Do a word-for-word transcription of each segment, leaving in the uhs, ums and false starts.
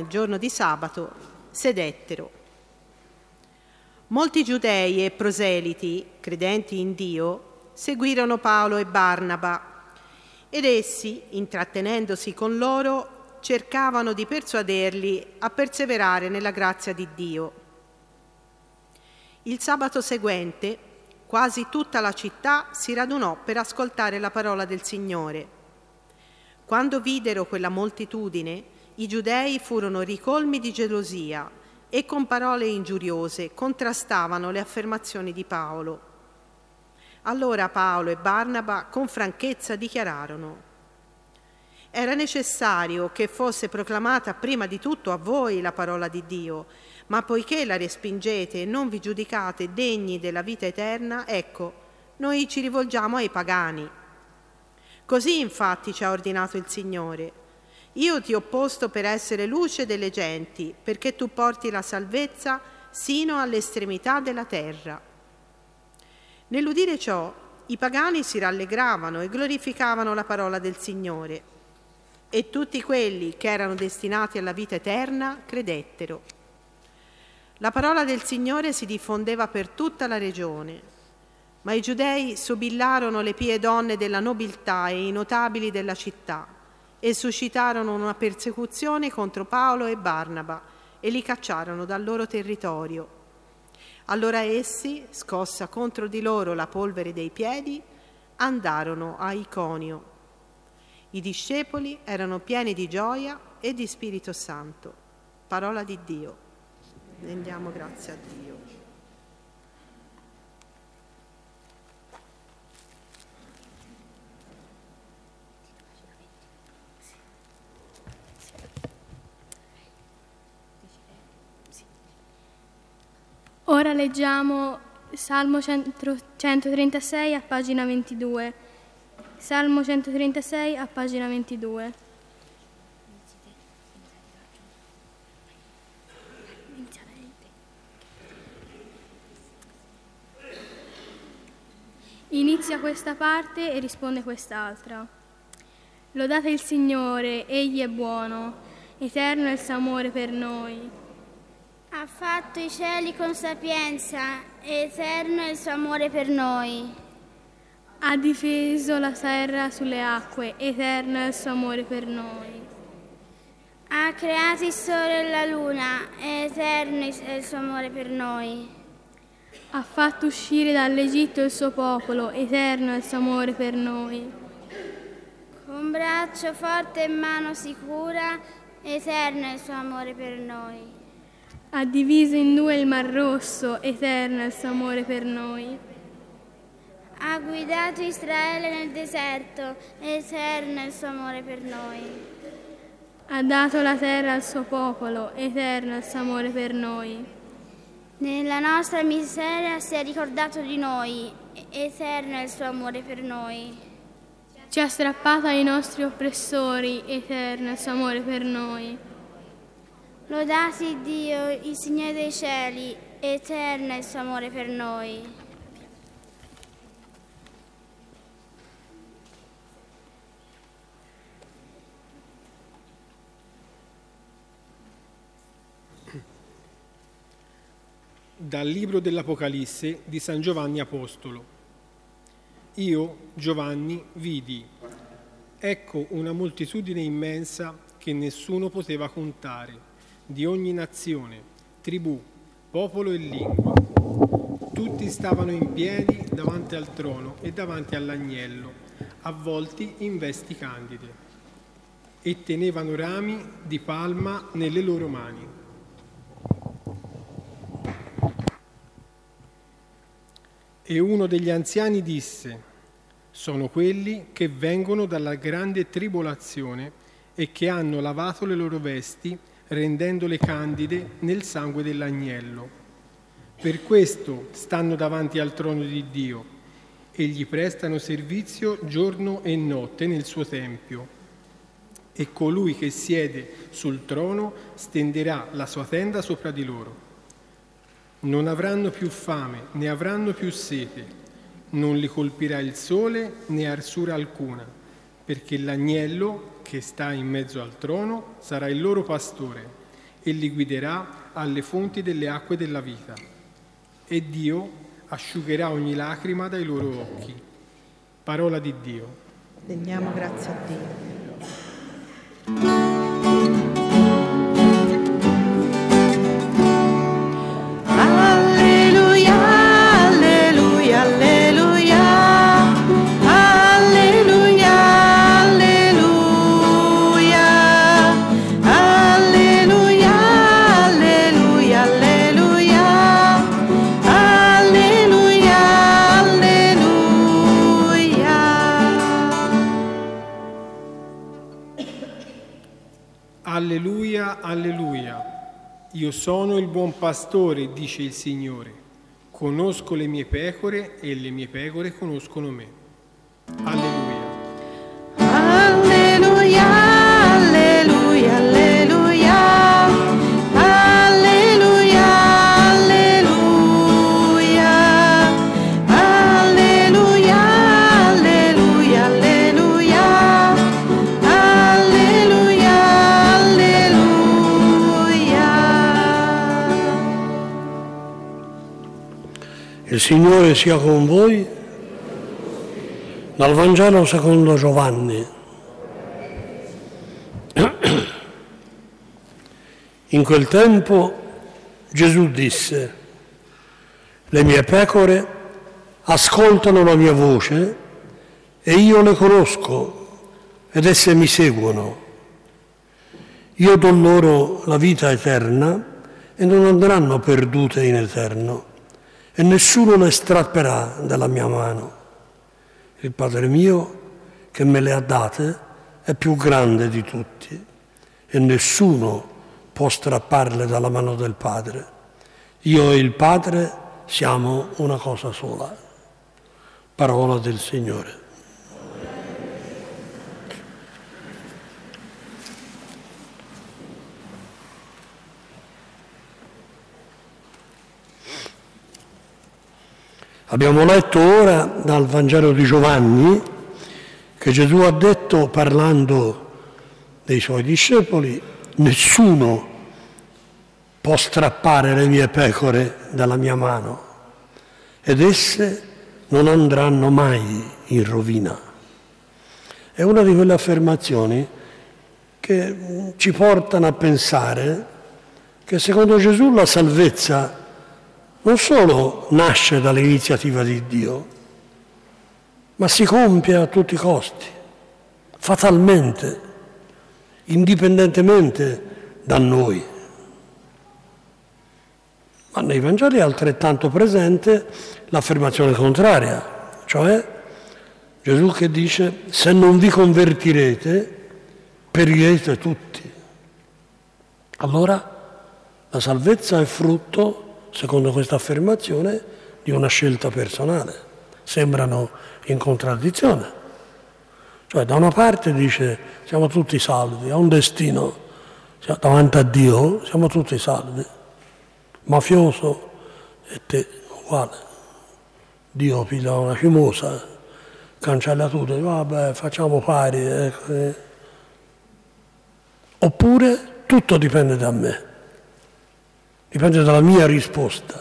il giorno di sabato, sedettero. Molti giudei e proseliti, credenti in Dio, seguirono Paolo e Barnaba, ed essi, intrattenendosi con loro, cercavano di persuaderli a perseverare nella grazia di Dio. Il sabato seguente, quasi tutta la città si radunò per ascoltare la parola del Signore. Quando videro quella moltitudine, i giudei furono ricolmi di gelosia e con parole ingiuriose contrastavano le affermazioni di Paolo. Allora Paolo e Barnaba con franchezza dichiararono: era necessario che fosse proclamata prima di tutto a voi la parola di Dio, ma poiché la respingete e non vi giudicate degni della vita eterna, ecco, noi ci rivolgiamo ai pagani. Così infatti ci ha ordinato il Signore: io ti ho posto per essere luce delle genti, perché tu porti la salvezza sino all'estremità della terra. Nell'udire ciò, i pagani si rallegravano e glorificavano la parola del Signore, e tutti quelli che erano destinati alla vita eterna credettero. La parola del Signore si diffondeva per tutta la regione, ma i giudei sobillarono le pie donne della nobiltà e i notabili della città e suscitarono una persecuzione contro Paolo e Barnaba e li cacciarono dal loro territorio. Allora essi, scossa contro di loro la polvere dei piedi, andarono a Iconio. I discepoli erano pieni di gioia e di Spirito Santo. Parola di Dio. Rendiamo grazie a Dio. Ora leggiamo Salmo centotrentasei a pagina ventidue. Salmo centotrentasei a pagina ventidue. Inizia questa parte e risponde quest'altra. Lodate il Signore, Egli è buono, eterno è il suo amore per noi. Ha fatto i cieli con sapienza, eterno è il suo amore per noi. Ha difeso la terra sulle acque, eterno è il suo amore per noi. Ha creato il sole e la luna, eterno è il suo amore per noi. Ha fatto uscire dall'Egitto il suo popolo, eterno è il suo amore per noi. Con braccio forte e mano sicura, eterno è il suo amore per noi. Ha diviso in due il Mar Rosso, eterno è il suo amore per noi. Ha guidato Israele nel deserto, eterno è il suo amore per noi. Ha dato la terra al suo popolo, eterno è il suo amore per noi. Nella nostra miseria si è ricordato di noi, eterno è il suo amore per noi. Ci ha strappato ai nostri oppressori, eterno è il suo amore per noi. Lodati Dio, il Signore dei cieli, eterno è il suo amore per noi. Dal libro dell'Apocalisse di San Giovanni Apostolo. Io, Giovanni, vidi, ecco una moltitudine immensa che nessuno poteva contare, di ogni nazione, tribù, popolo e lingua. Tutti stavano in piedi davanti al trono e davanti all'agnello, avvolti in vesti candide, e tenevano rami di palma nelle loro mani. E uno degli anziani disse: sono quelli che vengono dalla grande tribolazione e che hanno lavato le loro vesti rendendole candide nel sangue dell'agnello. Per questo stanno davanti al trono di Dio e gli prestano servizio giorno e notte nel suo tempio. E colui che siede sul trono stenderà la sua tenda sopra di loro. Non avranno più fame, né avranno più sete, non li colpirà il sole né arsura alcuna, perché l'agnello che sta in mezzo al trono sarà il loro pastore e li guiderà alle fonti delle acque della vita. E Dio asciugherà ogni lacrima dai loro occhi. Parola di Dio. Rendiamo grazie a Dio. Alleluia, alleluia. Io sono il buon pastore, dice il Signore. Conosco le mie pecore e le mie pecore conoscono me. Alleluia. Alleluia, alleluia, alleluia. Alleluia, alleluia. Alleluia, alleluia, alleluia. Alleluia, alleluia. Il Signore sia con voi. Dal Vangelo secondo Giovanni. In quel tempo Gesù disse: le mie pecore ascoltano la mia voce e io le conosco ed esse mi seguono. Io do loro la vita eterna e non andranno perdute in eterno e nessuno le strapperà dalla mia mano. Il Padre mio che me le ha date è più grande di tutti e nessuno può strapparle dalla mano del Padre. Io e il Padre siamo una cosa sola. Parola del Signore. Abbiamo letto ora dal Vangelo di Giovanni che Gesù ha detto, parlando dei suoi discepoli: nessuno può strappare le mie pecore dalla mia mano ed esse non andranno mai in rovina. È una di quelle affermazioni che ci portano a pensare che secondo Gesù la salvezza non solo nasce dall'iniziativa di Dio, ma si compie a tutti i costi, fatalmente, indipendentemente da noi. Ma nei Vangeli è altrettanto presente l'affermazione contraria, cioè Gesù che dice: se non vi convertirete, perirete tutti. Allora la salvezza è frutto, secondo questa affermazione, di una scelta personale. Sembrano in contraddizione. Cioè, da una parte dice siamo tutti salvi, ha un destino, davanti a Dio siamo tutti salvi. Mafioso e te uguale. Dio piglia una cimosa, cancella tutto, vabbè, facciamo pari. Ecco. Oppure tutto dipende da me. Dipende dalla mia risposta.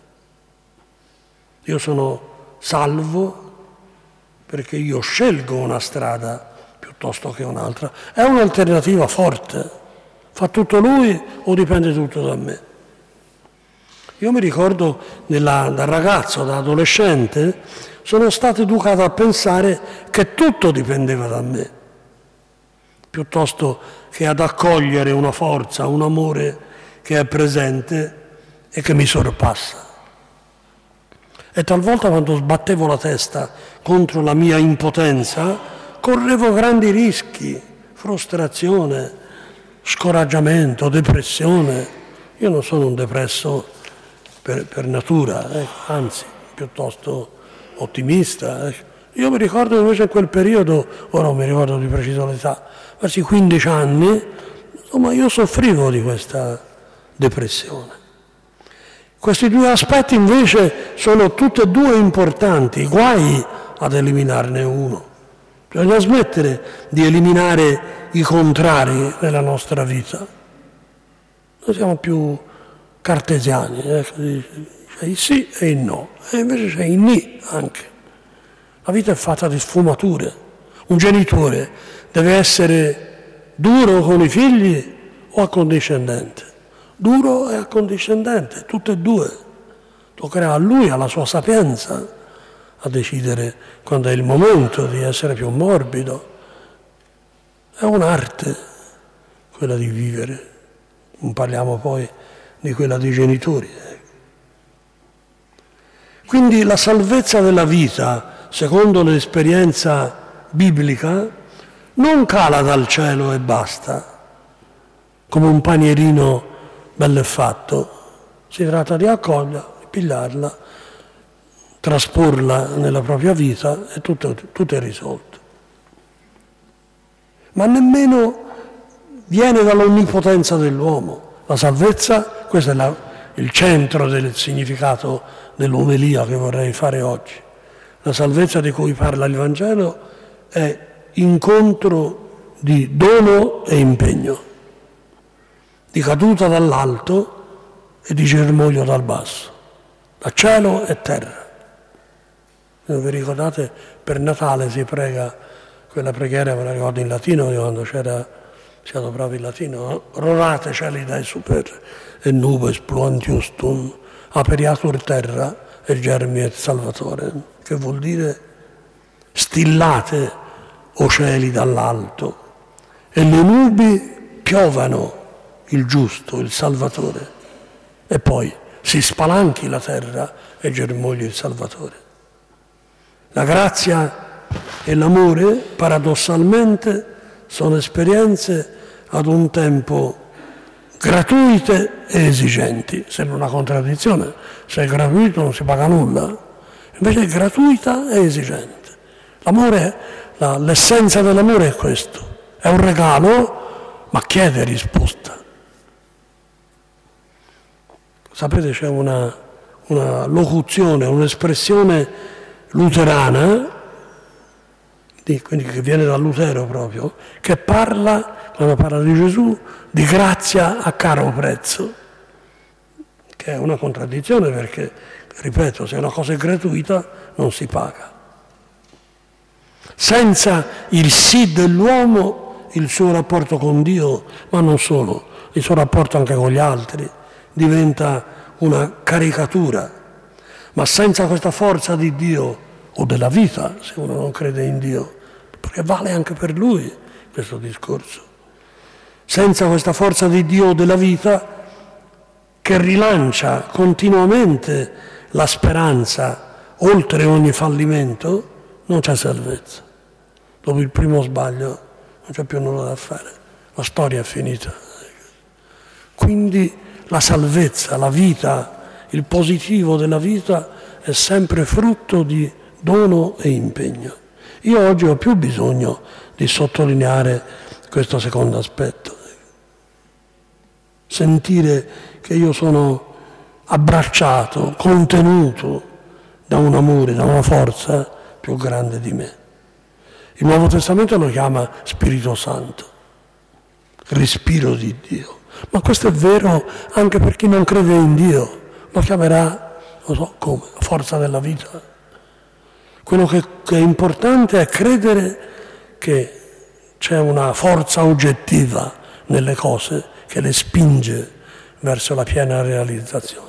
Io sono salvo perché io scelgo una strada piuttosto che un'altra. È un'alternativa forte. Fa tutto lui o dipende tutto da me? Io mi ricordo nella, da ragazzo, da adolescente, sono stato educato a pensare che tutto dipendeva da me, piuttosto che ad accogliere una forza, un amore che è presente e che mi sorpassa. E talvolta quando sbattevo la testa contro la mia impotenza, correvo grandi rischi, frustrazione, scoraggiamento, depressione. Io non sono un depresso per, per natura, eh, anzi, piuttosto ottimista. Eh. Io mi ricordo invece in quel periodo, ora non mi ricordo di preciso l'età, quasi quindici anni, insomma io soffrivo di questa depressione. Questi due aspetti invece sono tutti e due importanti, guai ad eliminarne uno. Bisogna smettere di eliminare i contrari nella nostra vita. Noi siamo più cartesiani, eh? C'è il sì e il no, e invece c'è il ni anche. La vita è fatta di sfumature. Un genitore deve essere duro con i figli o accondiscendente? Duro e accondiscendente, tutte e due. Toccherà a lui, alla sua sapienza, a decidere quando è il momento di essere più morbido. È un'arte quella di vivere. Non parliamo poi di quella dei genitori. Quindi la salvezza della vita, secondo l'esperienza biblica, non cala dal cielo e basta, come un panierino bello e fatto. Si tratta di accoglierla, di pigliarla, trasporla nella propria vita e tutto, tutto è risolto. Ma nemmeno viene dall'onnipotenza dell'uomo. La salvezza, questo è la, il centro del significato dell'omelia che vorrei fare oggi. La salvezza di cui parla il Vangelo è incontro di dono e impegno, di caduta dall'alto e di germoglio dal basso, da cielo e terra. Non vi ricordate, per Natale si prega quella preghiera, me la ricordo in latino, quando c'era, siamo bravi in latino, no? Rorate celi dai super e nubes pluantius tum, aperiatur terra e germi et salvatore, che vuol dire stillate o cieli dall'alto e le nubi piovano il giusto, il salvatore, e poi si spalanchi la terra e germogli il salvatore. La grazia e l'amore, paradossalmente, sono esperienze ad un tempo gratuite e esigenti. Sembra una contraddizione, se è gratuito non si paga nulla, invece è gratuita e esigente. L'amore, la, l'essenza dell'amore è questo, è un regalo, ma chiede risposta. Sapete, c'è una, una locuzione, un'espressione luterana, quindi che viene da Lutero proprio, che parla, quando parla di Gesù, di grazia a caro prezzo, che è una contraddizione perché, ripeto, se una cosa è gratuita non si paga. Senza il sì dell'uomo, il suo rapporto con Dio, ma non solo, il suo rapporto anche con gli altri, diventa una caricatura. Ma senza questa forza di Dio, o della vita, se uno non crede in Dio, perché vale anche per lui questo discorso, senza questa forza di Dio o della vita che rilancia continuamente la speranza oltre ogni fallimento, non c'è salvezza. Dopo il primo sbaglio non c'è più nulla da fare, la storia è finita. Quindi la salvezza, la vita, il positivo della vita è sempre frutto di dono e impegno. Io oggi ho più bisogno di sottolineare questo secondo aspetto. Sentire che io sono abbracciato, contenuto da un amore, da una forza più grande di me. Il Nuovo Testamento lo chiama Spirito Santo, respiro di Dio. Ma questo è vero anche per chi non crede in Dio, lo chiamerà, non so come, forza della vita. Quello che, che è importante è credere che c'è una forza oggettiva nelle cose che le spinge verso la piena realizzazione.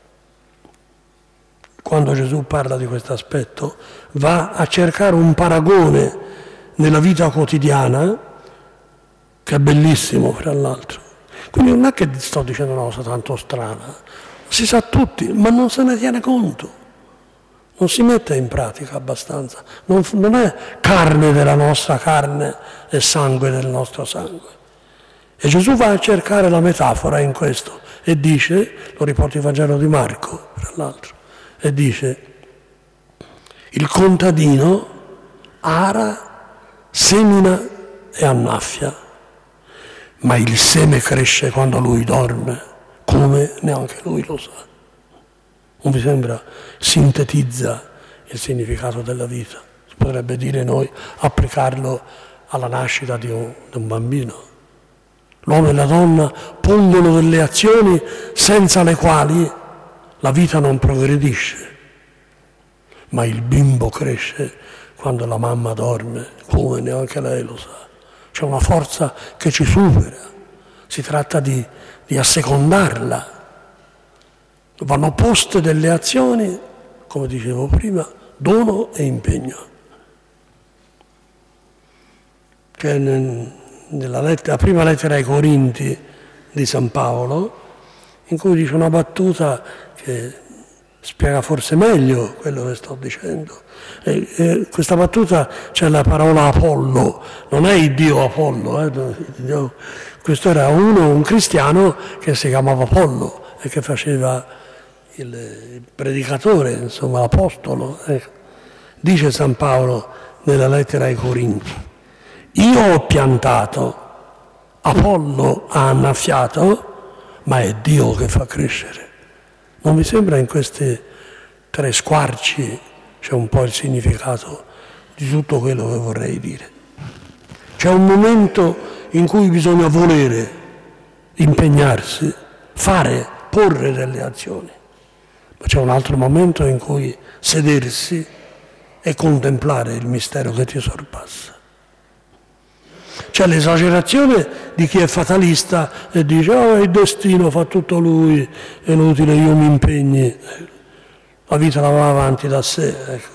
Quando Gesù parla di questo aspetto, va a cercare un paragone nella vita quotidiana, che è bellissimo fra l'altro. Quindi non è che sto dicendo una cosa tanto strana, si sa tutti, ma non se ne tiene conto. Non si mette in pratica abbastanza, non, non è carne della nostra carne e sangue del nostro sangue. E Gesù va a cercare la metafora in questo e dice, lo riporta il Vangelo di Marco, tra l'altro, e dice, il contadino ara, semina e annaffia, ma il seme cresce quando lui dorme, come neanche lui lo sa. Non vi sembra? Sintetizza il significato della vita. Si potrebbe dire noi, applicarlo alla nascita di un, di un bambino. L'uomo e la donna pongono delle azioni senza le quali la vita non progredisce. Ma il bimbo cresce quando la mamma dorme, come neanche lei lo sa. C'è una forza che ci supera, si tratta di, di assecondarla. Vanno poste delle azioni, come dicevo prima, dono e impegno. C'è nella lettera, la prima lettera ai Corinti di San Paolo, in cui dice una battuta che spiega forse meglio quello che sto dicendo. E, e questa battuta c'è la parola Apollo, non è il Dio Apollo, eh? Questo era uno, un cristiano che si chiamava Apollo e che faceva il, il predicatore, insomma l'apostolo. Eh. Dice San Paolo nella lettera ai Corinti: io ho piantato, Apollo ha annaffiato, ma è Dio che fa crescere. Non mi sembra in questi tre squarci c'è un po' il significato di tutto quello che vorrei dire. C'è un momento in cui bisogna volere, impegnarsi, fare, porre delle azioni, ma c'è un altro momento in cui sedersi e contemplare il mistero che ti sorpassa. C'è l'esagerazione di chi è fatalista e dice oh, il destino fa tutto lui, è inutile io mi impegni, la vita la va avanti da sé. Ecco.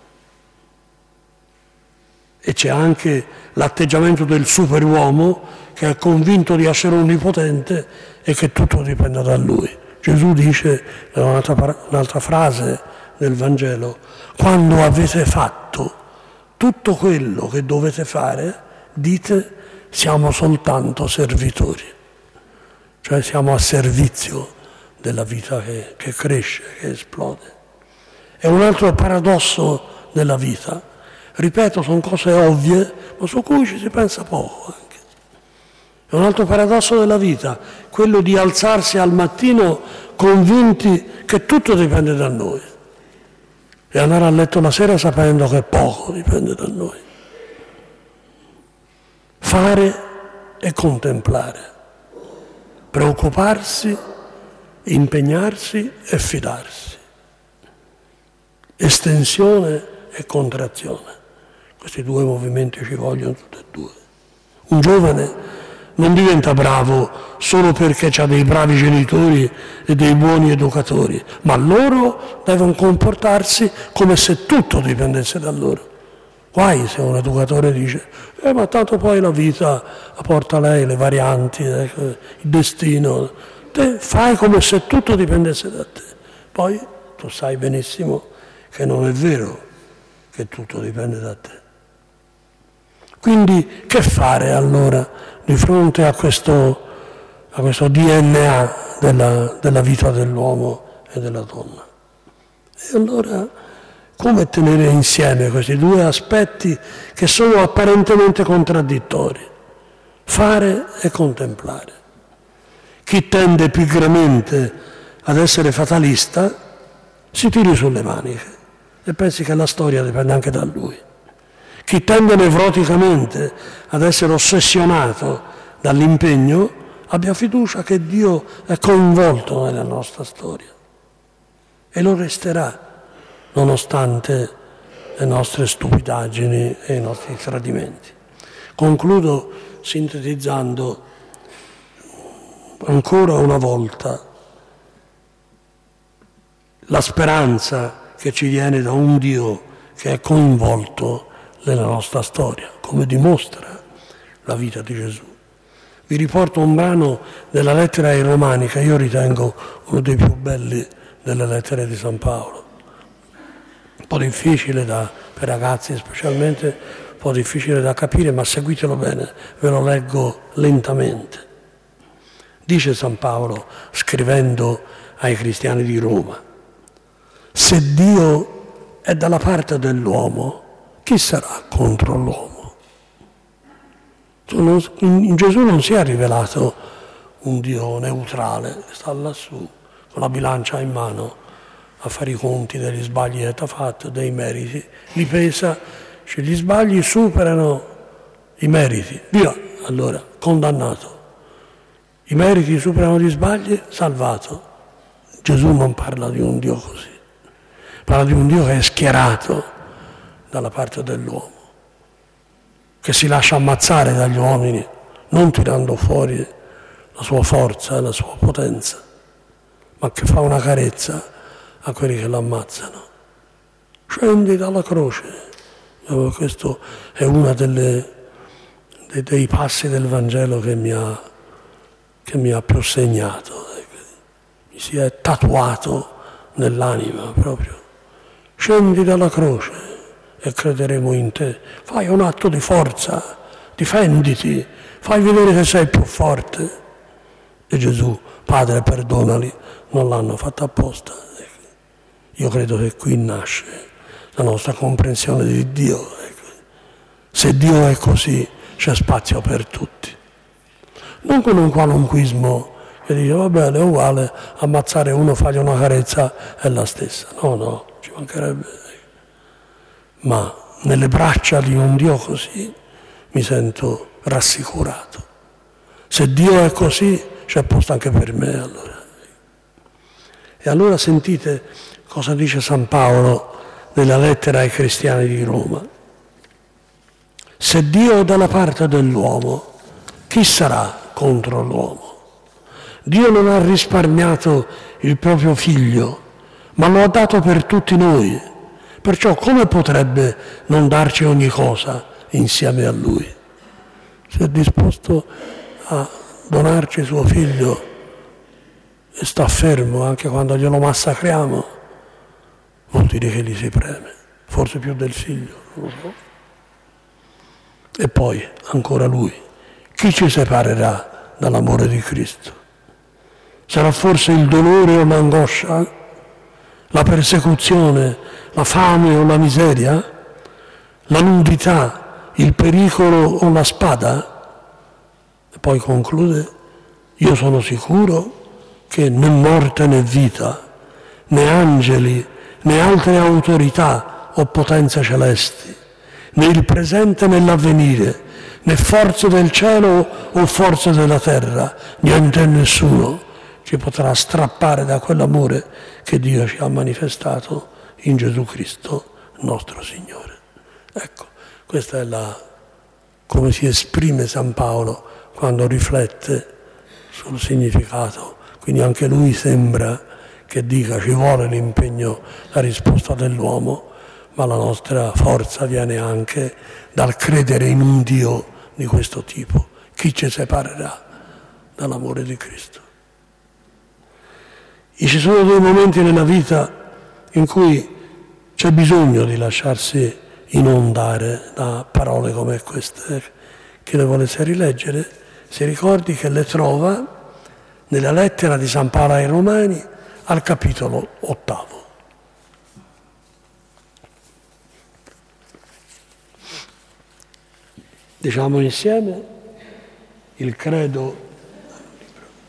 E c'è anche l'atteggiamento del superuomo che è convinto di essere onnipotente e che tutto dipende da lui. Gesù dice, in un'altra, un'altra frase del Vangelo, quando avete fatto tutto quello che dovete fare, dite siamo soltanto servitori, cioè siamo a servizio della vita che, che cresce, che esplode. È un altro paradosso della vita, ripeto, sono cose ovvie, ma su cui ci si pensa poco anche. È un altro paradosso della vita, quello di alzarsi al mattino convinti che tutto dipende da noi e andare a letto la sera sapendo che poco dipende da noi. Fare e contemplare, preoccuparsi, impegnarsi e fidarsi, estensione e contrazione. Questi due movimenti ci vogliono tutti e due. Un giovane non diventa bravo solo perché ha dei bravi genitori e dei buoni educatori, ma loro devono comportarsi come se tutto dipendesse da loro. Guai se un educatore dice, eh, ma tanto poi la vita la porta lei, le varianti, eh, il destino. Te fai come se tutto dipendesse da te. Poi tu sai benissimo che non è vero che tutto dipende da te. Quindi che fare allora di fronte a questo, a questo D N A della, della vita dell'uomo e della donna? E allora come tenere insieme questi due aspetti che sono apparentemente contraddittori? Fare e contemplare. Chi tende pigramente ad essere fatalista si tiri sulle maniche e pensi che la storia dipende anche da lui. Chi tende nevroticamente ad essere ossessionato dall'impegno abbia fiducia che Dio è coinvolto nella nostra storia e lo resterà nonostante le nostre stupidaggini e i nostri tradimenti. Concludo sintetizzando ancora una volta la speranza che ci viene da un Dio che è coinvolto nella nostra storia, come dimostra la vita di Gesù. Vi riporto un brano della lettera ai Romani che io ritengo uno dei più belli delle lettere di San Paolo. Un po' difficile da, per ragazzi specialmente, un po' difficile da capire, ma seguitelo bene, ve lo leggo lentamente. Dice San Paolo, scrivendo ai cristiani di Roma, se Dio è dalla parte dell'uomo, chi sarà contro l'uomo? In Gesù non si è rivelato un Dio neutrale, che sta lassù con la bilancia in mano a fare i conti degli sbagli che ti ha fatto, dei meriti, li pesa, cioè gli sbagli superano i meriti, via, allora, condannato. I meriti superano gli sbagli, salvato. Gesù non parla di un Dio così, parla di un Dio che è schierato dalla parte dell'uomo, che si lascia ammazzare dagli uomini, non tirando fuori la sua forza e la sua potenza, ma che fa una carezza a quelli che l'ammazzano. Scendi dalla croce. Questo è uno delle, dei, dei passi del Vangelo che mi ha, che mi ha più segnato, mi si è tatuato nell'anima proprio. Scendi dalla croce e crederemo in te. Fai un atto di forza, difenditi, fai vedere che sei più forte. E Gesù, Padre, perdonali, non l'hanno fatto apposta. Io credo che qui nasce la nostra comprensione di Dio. Se Dio è così, c'è spazio per tutti. Non con un qualunquismo che dice va bene, è uguale, ammazzare uno, fargli una carezza è la stessa. No, no, ci mancherebbe. Ma nelle braccia di un Dio così mi sento rassicurato. Se Dio è così, c'è posto anche per me allora. E allora sentite cosa dice San Paolo nella lettera ai cristiani di Roma. Se Dio è dalla parte dell'uomo, chi sarà contro l'uomo? Dio non ha risparmiato il proprio figlio, ma lo ha dato per tutti noi. Perciò come potrebbe non darci ogni cosa insieme a Lui? Se è disposto a donarci suo figlio e sta fermo anche quando glielo massacriamo, vuol dire che gli si preme, forse più del figlio, non lo so. E poi ancora Lui, chi ci separerà dall'amore di Cristo? Sarà forse il dolore o l'angoscia, la persecuzione, la fame o la miseria, la nudità, il pericolo o la spada? E poi conclude, io sono sicuro che né morte né vita, né angeli, né altre autorità o potenze celesti, né il presente né l'avvenire, né forze del cielo o forze della terra, niente e nessuno ci potrà strappare da quell'amore che Dio ci ha manifestato in Gesù Cristo, nostro Signore. Ecco, questa è la, come si esprime San Paolo quando riflette sul significato. Quindi anche lui sembra che dica ci vuole l'impegno, la risposta dell'uomo, ma la nostra forza viene anche dal credere in un Dio di questo tipo. Chi ci separerà dall'amore di Cristo? E ci sono dei momenti nella vita in cui c'è bisogno di lasciarsi inondare da parole come queste. Chi le volesse rileggere si ricordi che le trova nella lettera di San Paolo ai Romani al capitolo ottavo. Diciamo insieme il credo